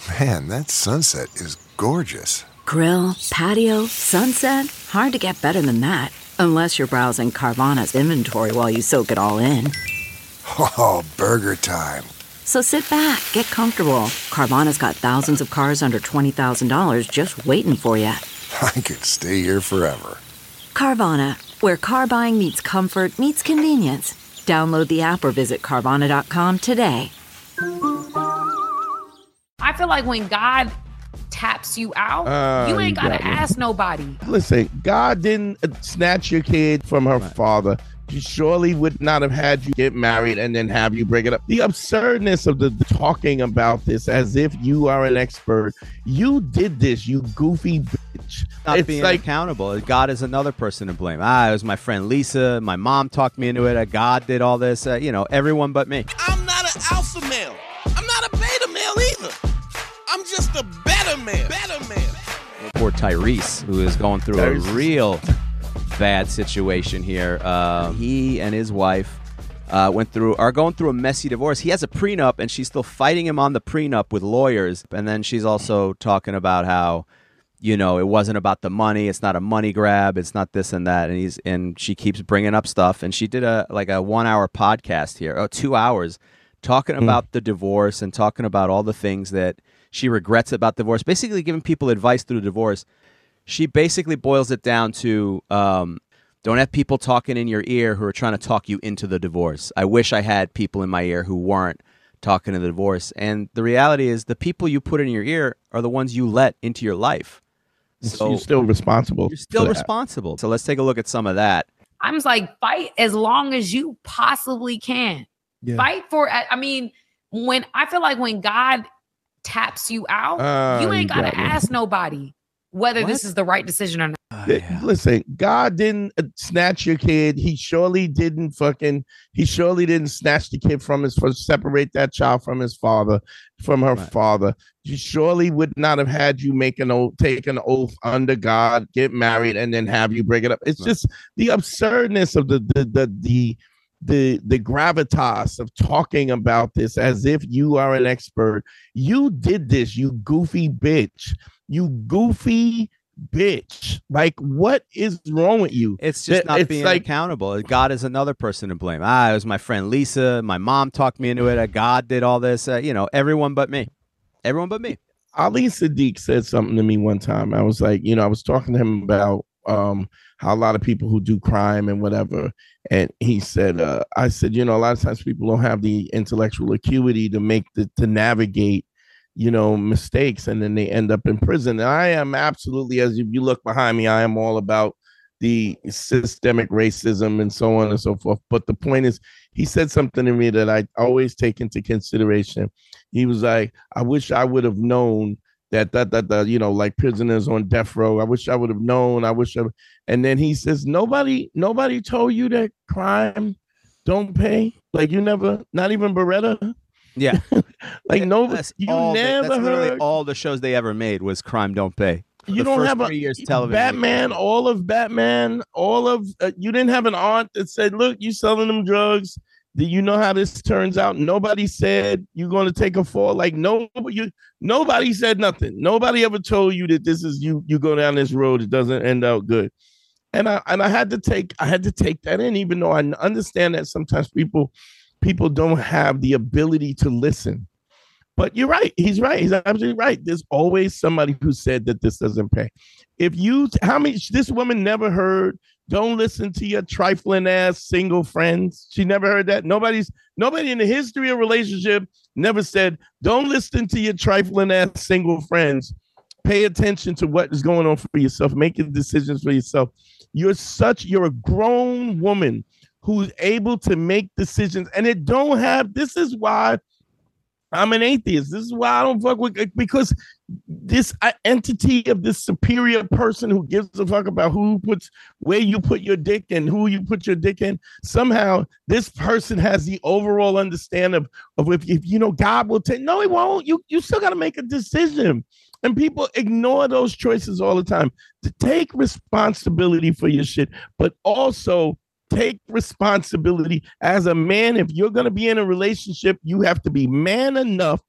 Man, that sunset is gorgeous. Grill, patio, sunset. Hard to get better than that. Unless you're browsing Carvana's inventory while you soak it all in. Oh, burger time. So sit back, get comfortable. Carvana's got thousands of cars under $20,000 just waiting for you. I could stay here forever. Carvana, where car buying meets comfort meets convenience. Download the app or visit Carvana.com today. I feel like when God taps you out, you ain't got to ask nobody. Listen, God didn't snatch your kid from her father. He surely would not have had you get married and then have you break it up. The absurdness of the talking about this as if you are an expert. You did this, you goofy bitch. Not being accountable. God is another person to blame. It was my friend Lisa. My mom talked me into it. God did all this. Everyone but me. I'm not an alpha male. I'm not a beta male either. I'm just a better man. Poor Tyrese, who is going through a real bad situation here. He and his wife are going through a messy divorce. He has a prenup, and she's still fighting him on the prenup with lawyers. And then she's also talking about how, it wasn't about the money. It's not a money grab. It's not this and that. And she keeps bringing up stuff. And she did a 1 hour podcast here, 2 hours, talking about the divorce and talking about all the things that she regrets about divorce, basically giving people advice through divorce. She basically boils it down to don't have people talking in your ear who are trying to talk you into the divorce. I wish I had people in my ear who weren't talking to the divorce. And the reality is the people you put in your ear are the ones you let into your life. So you're still responsible. You're still responsible. So let's take a look at some of that. I'm just like, fight as long as you possibly can. Yeah. Fight for, when I feel like when God taps you out, you ain't got to ask nobody whether this is the right decision or not. Listen, God didn't snatch your kid. He surely didn't snatch the kid from separate that child from his father, from her father. He surely would not have had you take an oath under God, get married, and then have you break it up. It's just the absurdness of the gravitas of talking about this as if you are an expert. You did this, you goofy bitch. You goofy bitch. Like, what is wrong with you? It's just not being accountable. God is another person to blame. It was my friend Lisa. My mom talked me into it. God did all this. Everyone but me. Everyone but me. Ali Sadiq said something to me one time. I was like, I was talking to him about how a lot of people who do crime and whatever. And he said, I said, a lot of times people don't have the intellectual acuity to navigate mistakes, and then they end up in prison. And I am absolutely, as if you look behind me, I am all about the systemic racism and so on and so forth. But the point is, he said something to me that I always take into consideration. He was like, I wish I would have known that like prisoners on death row. I wish I would have known. And then he says, nobody told you that crime don't pay. Like, you never, not even Beretta. Yeah. Like, no, you never that's heard. Literally all the shows they ever made was Crime Don't Pay. You don't have 3 years television. Batman, all of you didn't have an aunt that said, look, you selling them drugs. Do you know how this turns out? Nobody said you're going to take a fall. Like, nobody said nothing. Nobody ever told you that this is you go down this road, it doesn't end out good. And I had to take that in, even though I understand that sometimes people don't have the ability to listen. But you're right. He's right. He's absolutely right. There's always somebody who said that this doesn't pay. This woman never heard, don't listen to your trifling ass single friends. She never heard that. Nobody in the history of relationship never said, don't listen to your trifling ass single friends. Pay attention to what is going on for yourself. Make your decisions for yourself. You're a grown woman who's able to make decisions, and this is why I'm an atheist. This is why I don't fuck with, because this entity of this superior person who gives a fuck about where you put your dick and who you put your dick in. Somehow this person has the overall understanding of if God will take, no, he won't. You still got to make a decision. And people ignore those choices all the time. To take responsibility for your shit, but also take responsibility as a man. If you're going to be in a relationship, you have to be man enough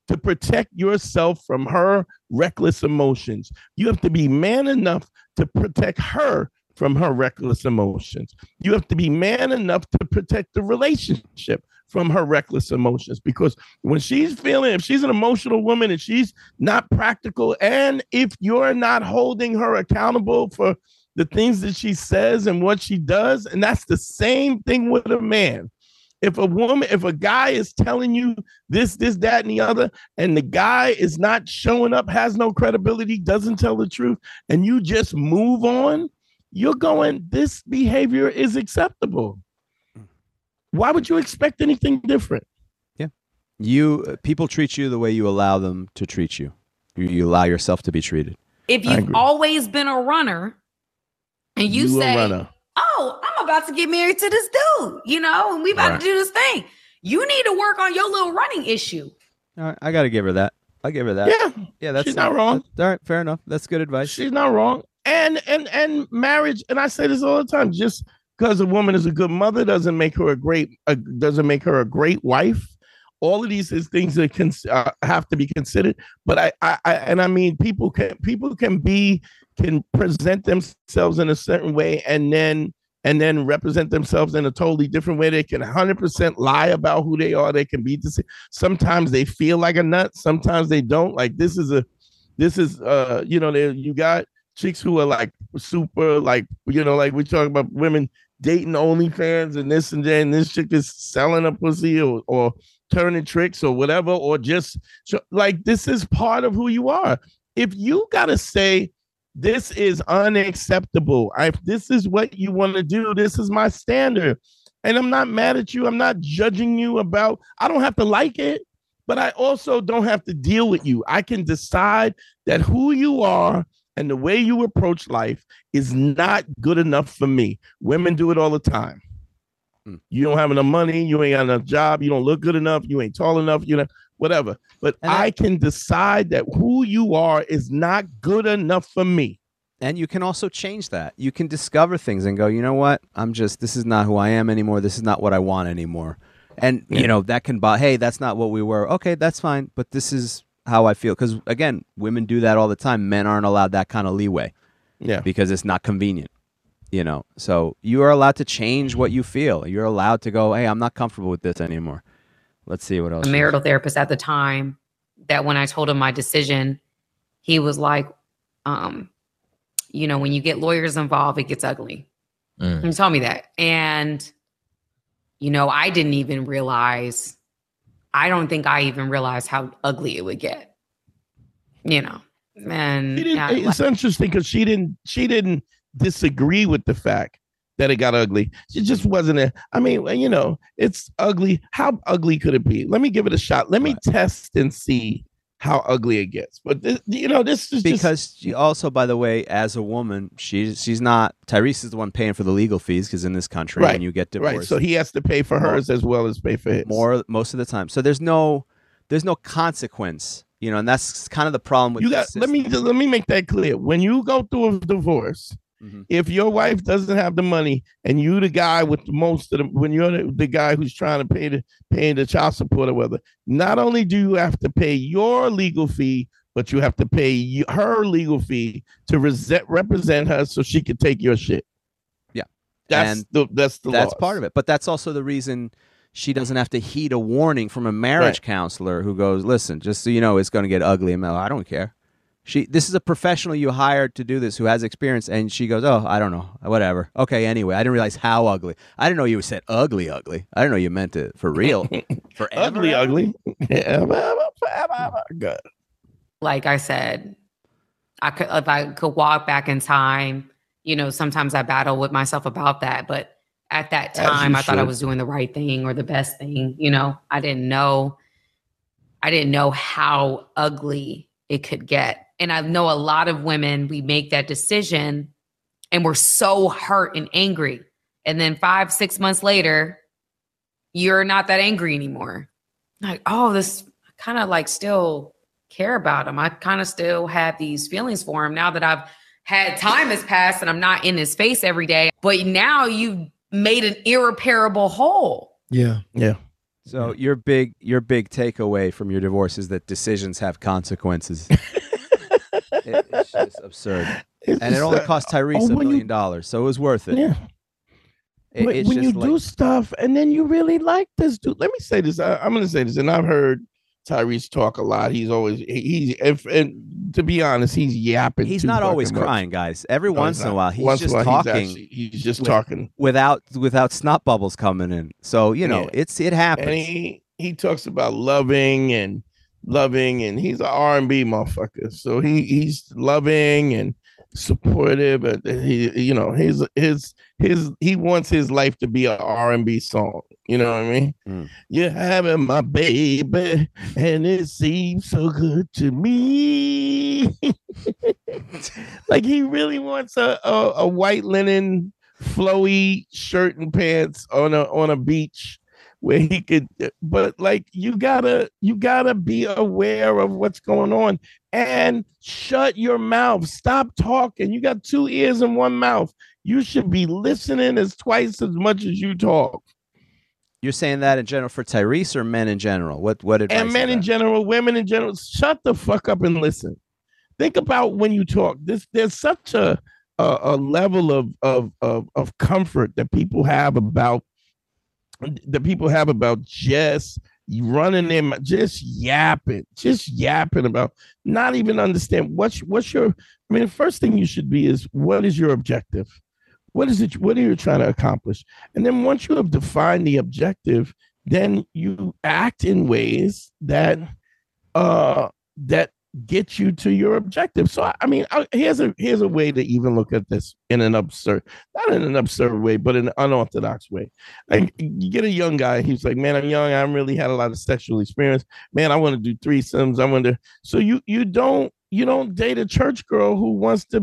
to protect yourself from her reckless emotions. You have to be man enough to protect her from her reckless emotions. You have to be man enough to protect the relationship from her reckless emotions, because when she's feeling, if she's an emotional woman and she's not practical, and if you're not holding her accountable for the things that she says and what she does, and that's the same thing with a man. If a guy is telling you this, that, and the other, and the guy is not showing up, has no credibility, doesn't tell the truth, and you just move on, you're going, this behavior is acceptable. Why would you expect anything different? Yeah. People treat you the way you allow them to treat you. You allow yourself to be treated. If you've always been a runner and you say, oh, I'm about to get married to this dude, and we about to do this thing. You need to work on your little running issue. All right, I got to give her that. I give her that. Yeah, that's she's not wrong. All right, fair enough. That's good advice. She's not wrong. And marriage, and I say this all the time, just because a woman is a good mother doesn't make her a great wife. All of these is things that have to be considered. But I mean, people can present themselves in a certain way and then represent themselves in a totally different way. They can 100% lie about who they are. They can be sometimes they feel like a nut. Sometimes they don't. Like you got chicks who are like super, like, like we talk about women dating OnlyFans and this and that, and this chick is selling a pussy or turning tricks or whatever, or just like, this is part of who you are. If you gotta say this is unacceptable, this is what you want to do, this is my standard, and I'm not mad at you, I'm not judging you about, I don't have to like it, but I also don't have to deal with you. I can decide that who you are and the way you approach life is not good enough for me. Women do it all the time. You don't have enough money, you ain't got enough job, you don't look good enough, you ain't tall enough, whatever. But I can decide that who you are is not good enough for me. And you can also change that. You can discover things and go, you know what? This is not who I am anymore. This is not what I want anymore. And, that can hey, that's not what we were. Okay, that's fine. But this is how I feel. Because, again, women do that all the time. Men aren't allowed that kind of leeway. Yeah. Because it's not convenient. So you are allowed to change what you feel. You're allowed to go, hey, I'm not comfortable with this anymore. Let's see what else. A marital therapist at the time, that when I told him my decision, he was like, when you get lawyers involved, it gets ugly. He told me that. And, I didn't even realize, I don't think I even realized how ugly it would get, and it's interesting because she didn't disagree with the fact that it got ugly. It just wasn't it's ugly. How ugly could it be? Let me give it a shot. Let me test and see how ugly it gets. But this is because she also, by the way, as a woman, she's not. Tyrese is the one paying for the legal fees because in this country, when you get divorced, right? So he has to pay for hers as well as pay for his. Most of the time. So there's no consequence, and that's kind of the problem with let me make that clear. When you go through a divorce, if your wife doesn't have the money and you the guy with the most of when you're the guy who's trying to pay the child support or whatever, not only do you have to pay your legal fee, but you have to pay her legal fee to represent her so she can take your shit. Yeah. That's part of it. But that's also the reason she doesn't have to heed a warning from a marriage counselor who goes, listen, just so you know, it's going to get ugly. And I don't care. This is a professional you hired to do this who has experience, and she goes, oh, I don't know, whatever. Okay, anyway, I didn't realize how ugly. I didn't know you said ugly. I didn't know you meant it for real. Forever. Ugly. Forever. Good. Like I said, if I could walk back in time, sometimes I battle with myself about that. But at that time, I thought I was doing the right thing or the best thing. I didn't know how ugly it could get. And I know a lot of women, we make that decision and we're so hurt and angry. And then 5-6 months later, you're not that angry anymore. Like, oh, this kind of like still care about him. I kind of still have these feelings for him now that I've had time has passed and I'm not in his face every day. But now you've made an irreparable hole. Yeah. Yeah. So your big takeaway from your divorce is that decisions have consequences. It's just absurd. And it only cost Tyrese $1 million, so it was worth it. Yeah. When you do stuff and then you really like this dude. Let me say this. I'm going to say this, and I've heard Tyrese talk a lot. He's always and to be honest, he's yapping. He's not always crying, guys. Every once in a while, he's just talking. He's just talking without snot bubbles coming in. So it happens. And he talks about loving, and he's an R&B motherfucker. So he's loving and supportive, but he wants his life to be an R&B song. You know what I mean? You're having my baby, and it seems so good to me. Like he really wants a white linen flowy shirt and pants on a beach where he could, but like you gotta be aware of what's going on and shut your mouth. Stop talking. You got 2 ears and 1 mouth. You should be listening as twice as much as you talk. You're saying that in general for Tyrese or men in general? What advice? And men in general, women in general, shut the fuck up and listen. Think about when you talk. There's such a level of comfort that people have about just running them, just yapping about not even understand what's your. I mean, the first thing you should be is, what is your objective? What is it? What are you trying to accomplish? And then once you have defined the objective, then you act in ways that get you to your objective. So I mean, here's a way to even look at this in an absurd, not in an absurd way, but in an unorthodox way. Like you get a young guy, he's like, man, I'm young, I haven't really had a lot of sexual experience. Man, I want to do threesomes. I want to. So you don't date a church girl who wants to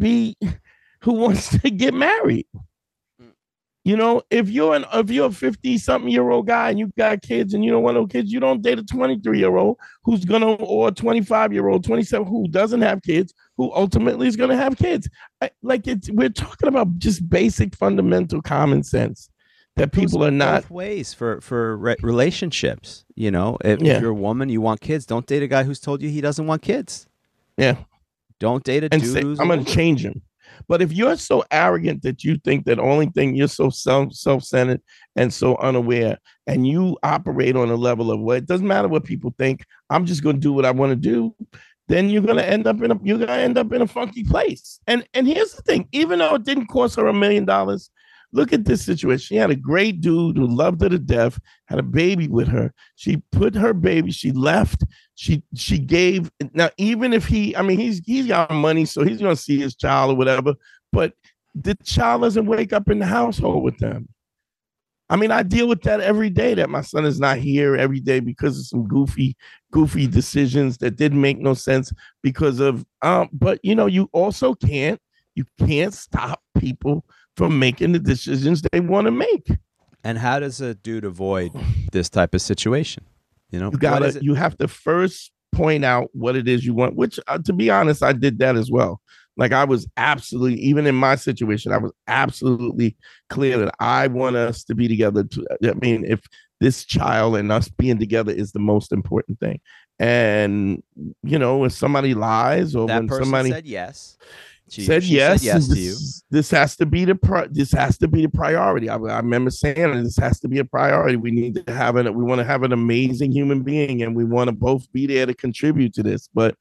get married. You know, if you're a 50-something-year-old guy and you got kids and you don't want no kids, you don't date a 23-year-old or a 25-year-old, 27 who doesn't have kids, who ultimately is going to have kids. We're talking about just basic, fundamental common sense that people are not. Both ways for relationships. You know, if you're a woman, you want kids, don't date a guy who's told you he doesn't want kids. Yeah. Don't date a dude who's I'm going to change him. But if you're so arrogant that you think that only thing, you're so self-centered and so unaware, and you operate on a level of, well, it doesn't matter what people think, I'm just going to do what I want to do, then you're going to end up in a funky place. And here's the thing, even though it didn't cost her $1 million, look at this situation. She had a great dude who loved her to death, had a baby with her. She put her baby, she left. She gave. Now, even if he's got money, so he's going to see his child or whatever, but the child doesn't wake up in the household with them. I mean, I deal with that every day, that my son is not here every day because of some goofy decisions that didn't make no sense because of, but you also can't stop people from making the decisions they want to make. And how does a dude avoid this type of situation? You have to first point out what it is you want, which to be honest, I did that as well. Like I was absolutely, even in my situation, I was absolutely clear that I want us to be together. I mean, if this child and us being together is the most important thing. And, if somebody lies or that when person somebody said yes. She said yes to you. This has to be the priority. I remember saying this has to be a priority. We need to have we want to have an amazing human being, and we want to both be there to contribute to this. But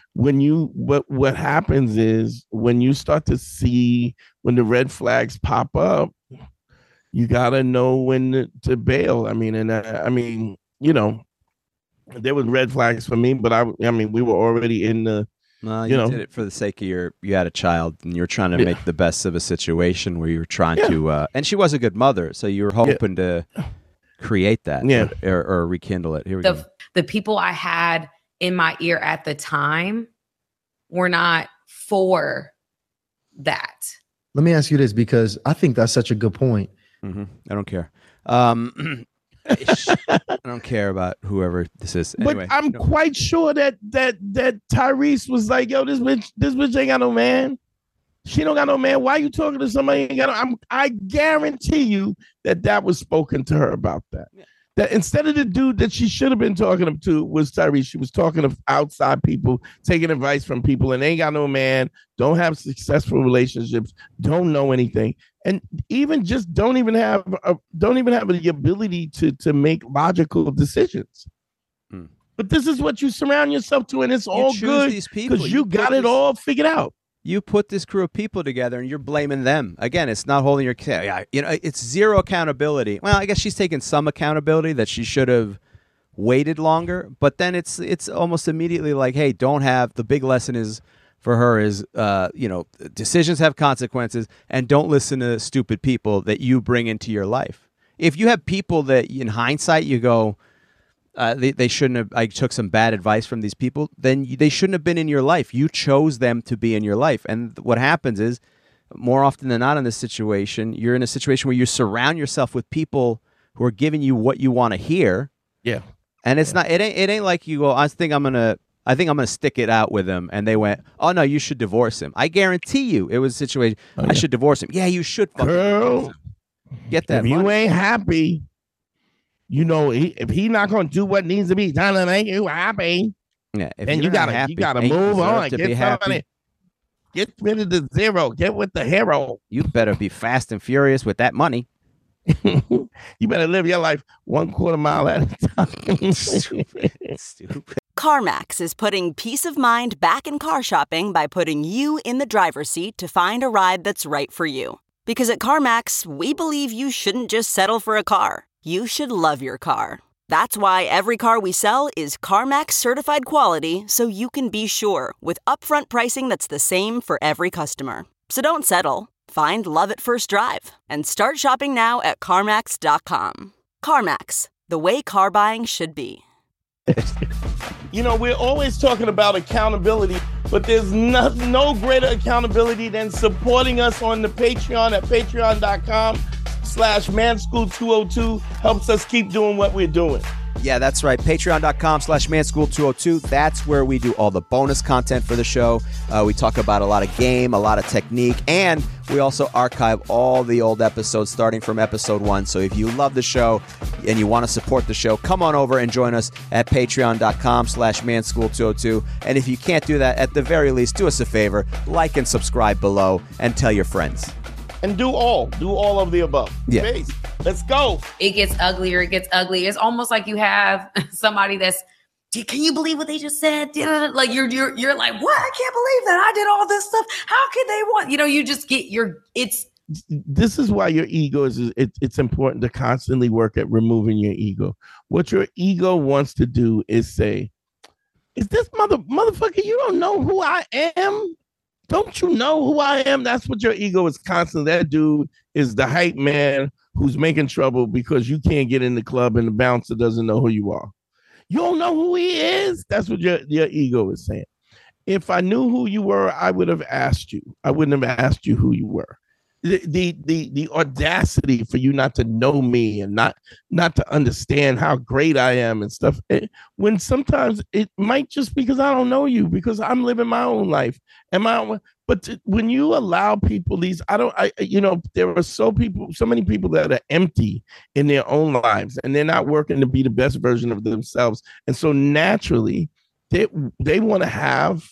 what happens is when you start to see when the red flags pop up, you gotta know when to bail. I mean, there was red flags for me, but we were already in the. You did it for the sake of you had a child and you're trying to make the best of a situation where you're trying to, and she was a good mother. So you were hoping to create that or rekindle it. Here we go. The people I had in my ear at the time were not for that. Let me ask you this, because I think that's such a good point. Mm-hmm. I don't care. I don't care about whoever this is. Anyway, but I'm quite sure that Tyrese was like, "Yo, this bitch ain't got no man. She don't got no man. Why you talking to somebody ain't got no?" I guarantee you that was spoken to her about that. That instead of the dude that she should have been talking to was Tyrese. She was talking to outside people, taking advice from people, and they ain't got no man, don't have successful relationships, don't know anything, and even just don't even have the ability to make logical decisions. But this is what you surround yourself to, and it's all good because you got it all figured out. You put this crew of people together, and you're blaming them. Again, it's not holding your, it's zero accountability. Well, I guess she's taking some accountability that she should have waited longer. But then it's almost immediately like, hey, don't have, the big lesson is for her is, decisions have consequences, and don't listen to stupid people that you bring into your life. If you have people that in hindsight you go, they shouldn't have, I took some bad advice from these people, then they shouldn't have been in your life. You chose them to be in your life. And what happens is, more often than not in this situation, you're in a situation where you surround yourself with people who are giving you what you want to hear. Yeah. And it's not, it ain't like you go, I think I'm going to stick it out with him. And they went, oh no, you should divorce him. I guarantee you it was a situation, I should divorce him. Yeah, you should. Girl, get that if money. You ain't happy, if he not going to do what needs to be done to make you happy, then you gotta move on. Get rid of the zero. Get with the hero. You better be fast and furious with that money. You better live your life 1/4 mile at a time. Stupid. CarMax is putting peace of mind back in car shopping by putting you in the driver's seat to find a ride that's right for you. Because at CarMax, we believe you shouldn't just settle for a car. You should love your car. That's why every car we sell is CarMax certified quality, so you can be sure with upfront pricing that's the same for every customer. So don't settle. Find love at first drive and start shopping now at CarMax.com. CarMax, the way car buying should be. We're always talking about accountability, but there's no greater accountability than supporting us on the Patreon at patreon.com/manschool202. Helps us keep doing what we're doing. Yeah, that's right. Patreon.com/manschool202. That's where we do all the bonus content for the show. We talk about a lot of game, a lot of technique, and we also archive all the old episodes starting from episode 1. So if you love the show and you want to support the show, come on over and join us at patreon.com/manschool202. And if you can't do that, at the very least, do us a favor, like and subscribe below and tell your friends. And do all of the above. Yeah. Please. Let's go. It gets uglier. It gets ugly. It's almost like you have somebody that's, can you believe what they just said? Like you're like, what? I can't believe that I did all this stuff. How could they want? You just get This is why your ego it's important to constantly work at removing your ego. What your ego wants to do is say, is this motherfucker, you don't know who I am? Don't you know who I am? That's what your ego is constantly. That dude is the hype man who's making trouble because you can't get in the club and the bouncer doesn't know who you are. You don't know who he is? That's what your ego is saying. If I knew who you were, I would have asked you. I wouldn't have asked you who you were. The audacity for you not to know me and not to understand how great I am and stuff. When sometimes it might just because I don't know you, because I'm living my own life. But when you allow people there are so many people that are empty in their own lives and they're not working to be the best version of themselves. And so naturally they want to have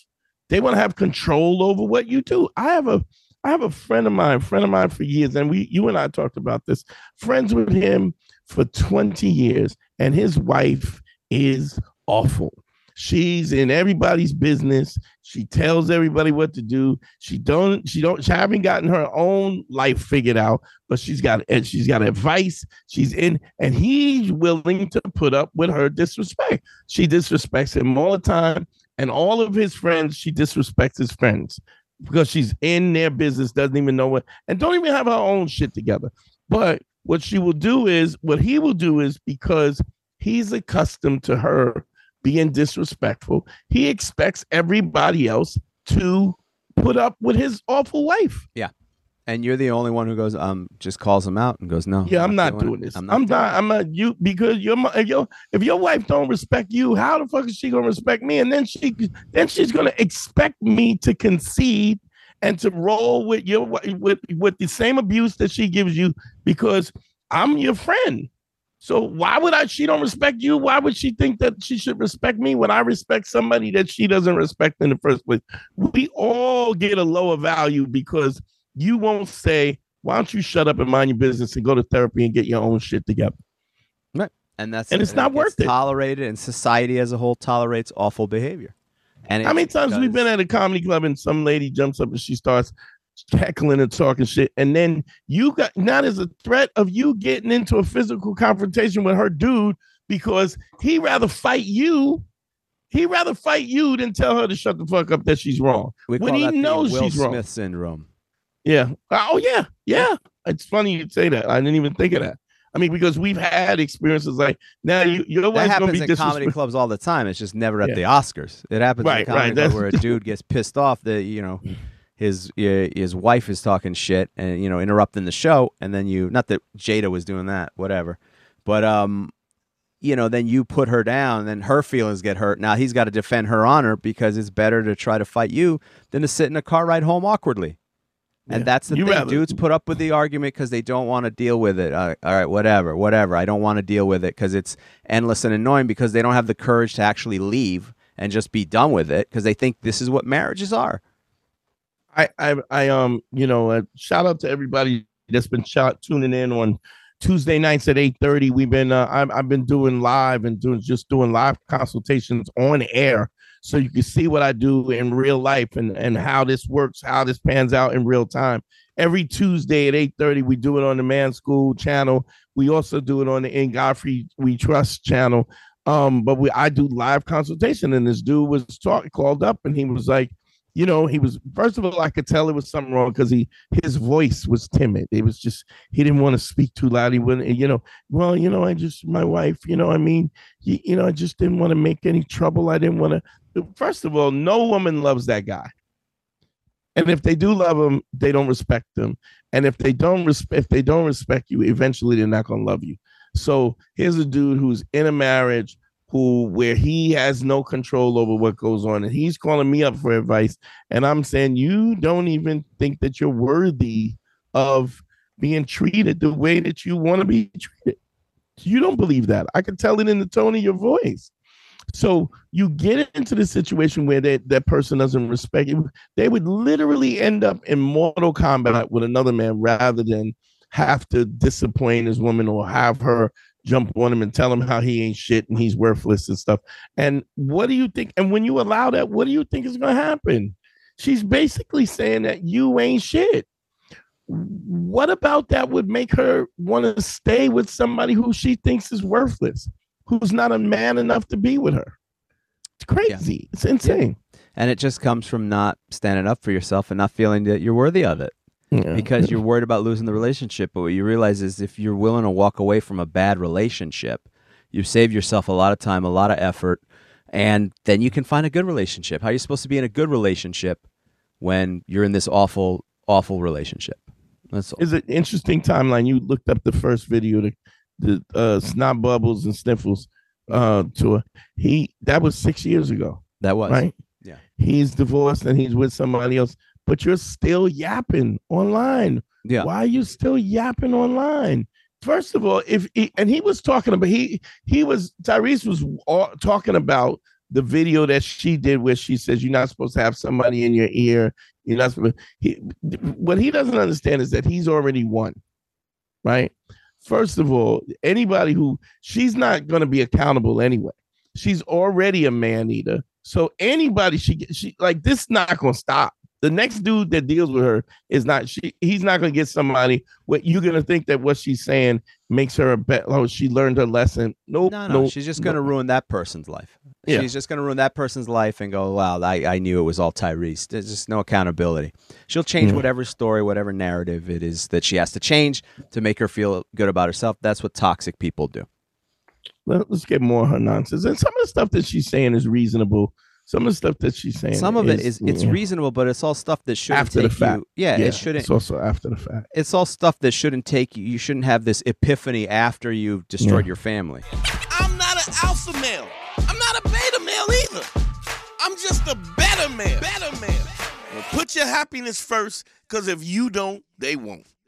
control over what you do. I have a friend of mine for years, and you and I talked about this, friends with him for 20 years, and his wife is awful. She's in everybody's business. She tells everybody what to do. She haven't gotten her own life figured out, but she's got advice. She's in, and he's willing to put up with her disrespect. She disrespects him all the time, and all of his friends, she disrespects his friends because she's in their business, doesn't even know what, and don't even have her own shit together. But what he will do is, because he's accustomed to her being disrespectful, he expects everybody else to put up with his awful wife. Yeah. And you're the only one who goes, just calls him out and goes, no. Yeah, I'm not doing this. I'm not you, because if your wife don't respect you, how the fuck is she gonna respect me? And then she's gonna expect me to concede and to roll with with the same abuse that she gives you because I'm your friend. So why would she don't respect you? Why would she think that she should respect me when I respect somebody that she doesn't respect in the first place? We all get a lower value because you won't say, why don't you shut up and mind your business and go to therapy and get your own shit together? Right. And it's not worth it. Tolerated, and society as a whole tolerates awful behavior. And how many times we've been at a comedy club and some lady jumps up and she starts heckling and talking shit, and then you got not as a threat of you getting into a physical confrontation with her dude because he'd rather fight you than tell her to shut the fuck up that she's wrong. When he knows she's wrong. Will Smith syndrome. Yeah. Oh yeah. It's funny you say that. I didn't even think of that. I mean, because we've had experiences like now your wife's happens gonna be in comedy clubs all the time. It's just never at the Oscars. It happens in a comedy club where a dude gets pissed off that his wife is talking shit and interrupting the show, and then not that Jada was doing that, whatever, but then you put her down, and then her feelings get hurt. Now he's got to defend her honor because it's better to try to fight you than to sit in a car ride home awkwardly. And that's the thing. Dudes put up with the argument because they don't want to deal with it. All right, whatever. I don't want to deal with it because it's endless and annoying because they don't have the courage to actually leave and just be done with it because they think this is what marriages are. Shout out to everybody that's been tuning in on Tuesday nights at 8:30. We've been I've been doing live and doing live consultations on air. So you can see what I do in real life and how this works, how this pans out in real time. Every Tuesday at 8:30, we do it on the Man School channel. We also do it on the In Godfrey We Trust channel. But I do live consultation, and this dude was called up, and he was like, first of all, I could tell it was something wrong because his voice was timid. It was just, he didn't want to speak too loud. He wouldn't, my wife, I just didn't want to make any trouble. I didn't want to. First of all, no woman loves that guy. And if they do love him, they don't respect him. And if they don't respect you, eventually they're not going to love you. So here's a dude who's in a marriage where he has no control over what goes on, and he's calling me up for advice, and I'm saying, you don't even think that you're worthy of being treated the way that you want to be treated. You don't believe that. I can tell it in the tone of your voice. So you get into the situation where that person doesn't respect you. They would literally end up in mortal combat with another man rather than have to disappoint his woman or have her jump on him and tell him how he ain't shit and he's worthless and stuff. And what do you think? And when you allow that, what do you think is going to happen? She's basically saying that you ain't shit. What about that would make her want to stay with somebody who she thinks is worthless, who's not a man enough to be with her? It's crazy. Yeah. It's insane. Yeah. And it just comes from not standing up for yourself and not feeling that you're worthy of it. Because you're worried about losing the relationship. But what you realize is if you're willing to walk away from a bad relationship, you've saved yourself a lot of time, a lot of effort, and then you can find a good relationship. How are you supposed to be in a good relationship when you're in this awful, awful relationship? That's all. It's an interesting timeline. You looked up the first video, the Snot Bubbles and Sniffles tour. That was 6 years ago. That was. Right? Yeah. He's divorced and he's with somebody else. But you're still yapping online. Yeah. Why are you still yapping online? First of all, he was talking about Tyrese was talking about the video that she did where she says you're not supposed to have somebody in your ear. You're not supposed. What he doesn't understand is that he's already won, right? First of all, she's not going to be accountable anyway. She's already a man eater. So anybody she like this not going to stop. The next dude that deals with her he's not going to get somebody what you're going to think that what she's saying makes her she learned her lesson. Nope. No. She's just going to ruin that person's life. Yeah. She's just going to ruin that person's life and go, wow, I knew it was all Tyrese. There's just no accountability. She'll change whatever story, whatever narrative it is that she has to change to make her feel good about herself. That's what toxic people do. Let's get more of her nonsense. And some of the stuff that she's saying is reasonable. Some of the stuff that she's saying. Some of it is reasonable, but it's all stuff that shouldn't after take the fact. you. Yeah, it shouldn't. It's also after the fact. It's all stuff that shouldn't take you. You shouldn't have this epiphany after you've destroyed your family. I'm not an alpha male. I'm not a beta male either. I'm just a better man. Well, put your happiness first, because if you don't, they won't.